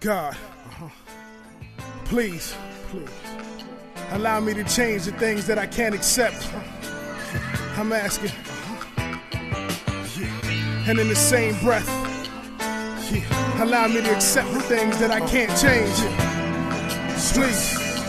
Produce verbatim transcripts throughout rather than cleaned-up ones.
God, uh-huh. please, please, allow me to change the things that I can't accept. I'm asking, uh-huh. yeah. and in the same breath, yeah. allow me to accept the things that I can't change. Please,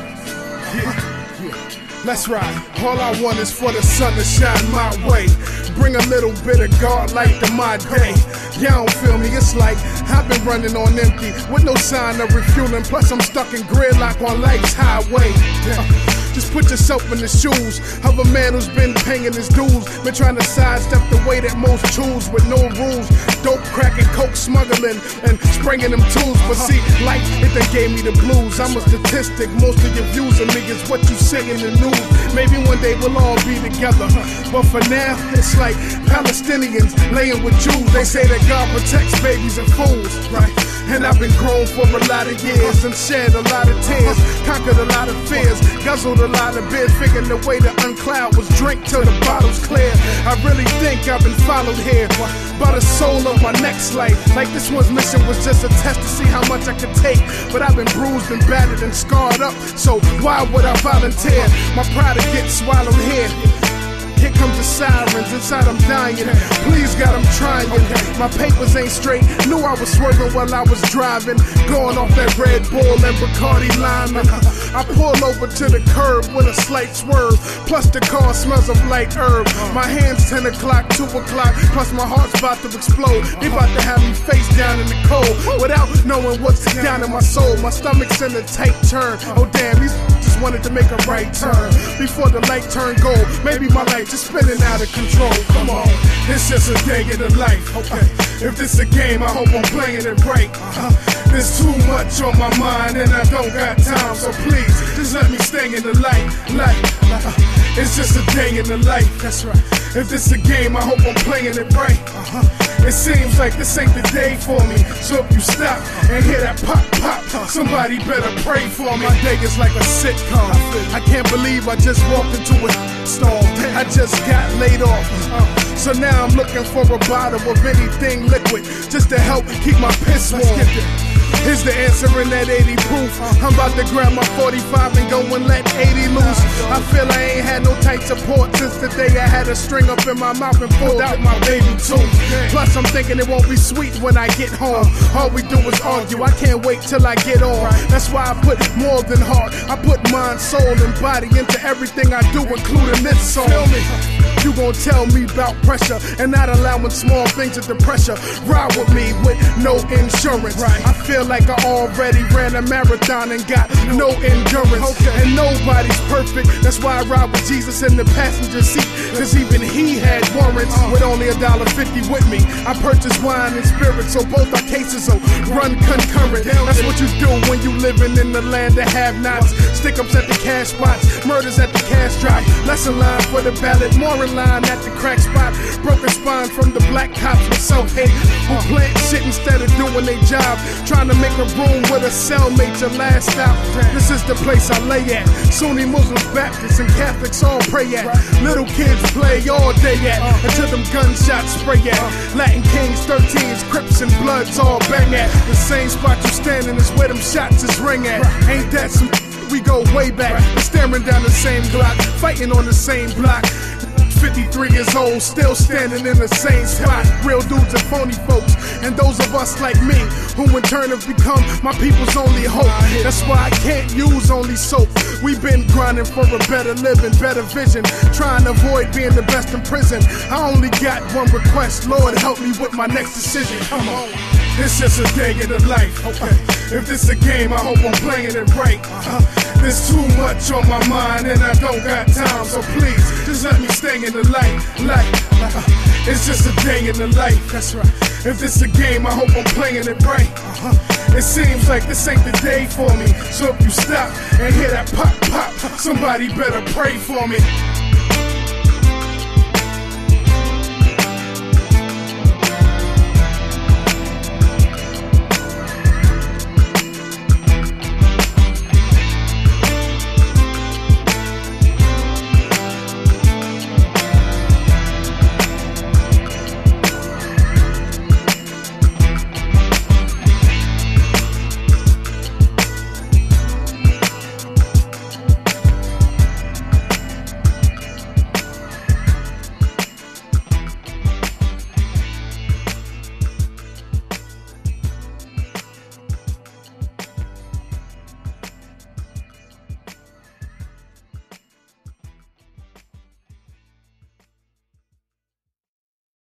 yeah. yeah. let's ride. All I want is for the sun to shine my way. Bring a little bit of God light to my day. Y'all don't feel me, it's like I've been running on empty with no sign of refueling. Plus I'm stuck in gridlock on life's highway. Yeah. Just put yourself in the shoes of a man who's been paying his dues. Been trying to sidestep the way that most choose with no rules. Dope, crack, and coke smuggling and spraying them tools. But see, life, it done gave me the blues. I'm a statistic, most of your views of me is what you say in the news. Maybe one day we'll all be together, but for now, it's like Palestinians laying with Jews. They say that God protects babies and fools, right? And I've been grown for a lot of years and shed a lot of tears, conquered a lot of fears, guzzled a lot of beers, figuring the way to uncloud was drink till the bottle's clear. I really think I've been followed here by the soul of my next life. Like this one's mission was just a test to see how much I could take. But I've been bruised and battered and scarred up, so why would I volunteer? My pride to get swallowed here. Here comes the sirens, inside I'm dying. Please God, I'm trying. My papers ain't straight, knew I was swerving while I was driving. Going off that Red Bull and Bacardi Lime. I pull over to the curb with a slight swerve. Plus the car smells of light herb. My hands ten o'clock, two o'clock. Plus my heart's about to explode. They about to have me face down in the cold without knowing what's down in my soul. My stomach's in a tight turn. Oh damn, these just wanted to make a right turn before the light turned gold. Maybe my life just spinning out of control. Come on, it's just a day in the life. Okay, if this a game, I hope I'm playing it right. Uh, there's too much on my mind and I don't got time, so please just let me stay in the light. Light. Uh, it's just a day in the life. That's right. If this a game, I hope I'm playing it right. Uh-huh. It seems like this ain't the day for me, so if you stop and hear that pop pop, somebody better pray for me. My day is like a sitcom. I can't believe I just walked into a storm. I just got laid off. Uh, so now I'm looking for a bottle of anything liquid just to help keep my piss warm. Here's the answer in that eighty proof. I'm about to grab my forty-five and go and let eighty loose. I feel I ain't had no tight support since the day I had a string up in my mouth and pulled out my baby tooth. Plus I'm thinking it won't be sweet when I get home. All we do is argue, I can't wait till I get on. That's why I put more than heart, I put mind, soul, and body into everything I do, including this song. You gon' tell me about pressure and not allowing small things to pressure. Ride with me with no insurance. I feel like I already ran a marathon and got no endurance. And nobody's perfect, that's why I ride with Jesus in the passenger seat. Cause even he had warrants with only a dollar fifty with me. I purchased wine and spirits, so both our cases will run concurrent. That's what you do when you living in the land of have-nots. Stick-ups at the cash spots, murders at the cash drop. Lesson line for the ballot, more in line at the crack spot. Broken spine from the black cops with self-hate who plant shit instead of doing their job. Trying to make a room with a cellmate, your last stop. This is the place I lay at. Sunni Muslims, Baptists, and Catholics all pray at. Little kids play all day at until them gunshots spray at. Latin Kings, thirteens, Crips, and Bloods all bang at. The same spot you standing is where them shots is ring at. Ain't that some we go way back? We're staring down the same Glock, fighting on the same block. fifty-three years old, still standing in the same spot. Real dudes and phony folks, and those of us like me, who in turn have become my people's only hope. That's why I can't use only soap. We've been grinding for a better living, better vision, trying to avoid being the best in prison. I only got one request, Lord help me with my next decision. Come on. It's just a day in the life. Okay. If this a game, I hope I'm playing it right. Uh, there's too much on my mind and I don't got time, so please just let me stay in the light. Light. Uh, it's just a day in the life. That's right. If this a game, I hope I'm playing it right. Uh-huh. It seems like this ain't the day for me, so if you stop and hear that pop pop, somebody better pray for me.